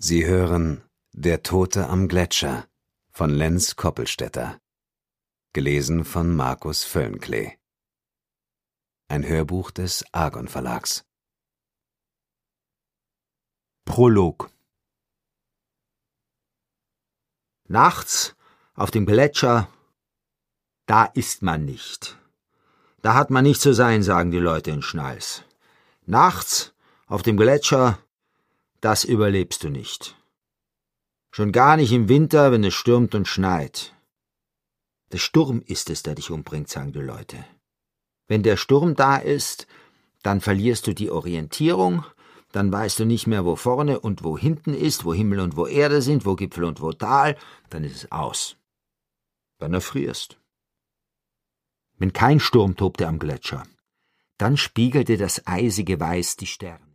Sie hören Der Tote am Gletscher von Lenz Koppelstädter. Gelesen von Markus Völlenklee. Ein Hörbuch des Argon Verlags. Prolog. Nachts auf dem Gletscher, da ist man nicht. Da hat man nicht zu sein, sagen die Leute in Schnalls. Nachts auf dem Gletscher, das überlebst du nicht. Schon gar nicht im Winter, wenn es stürmt und schneit. Der Sturm ist es, der dich umbringt, sagen die Leute. Wenn der Sturm da ist, dann verlierst du die Orientierung, dann weißt du nicht mehr, wo vorne und wo hinten ist, wo Himmel und wo Erde sind, wo Gipfel und wo Tal, dann ist es aus. Dann erfrierst. Wenn kein Sturm tobte am Gletscher, dann spiegelte das eisige Weiß die Sterne.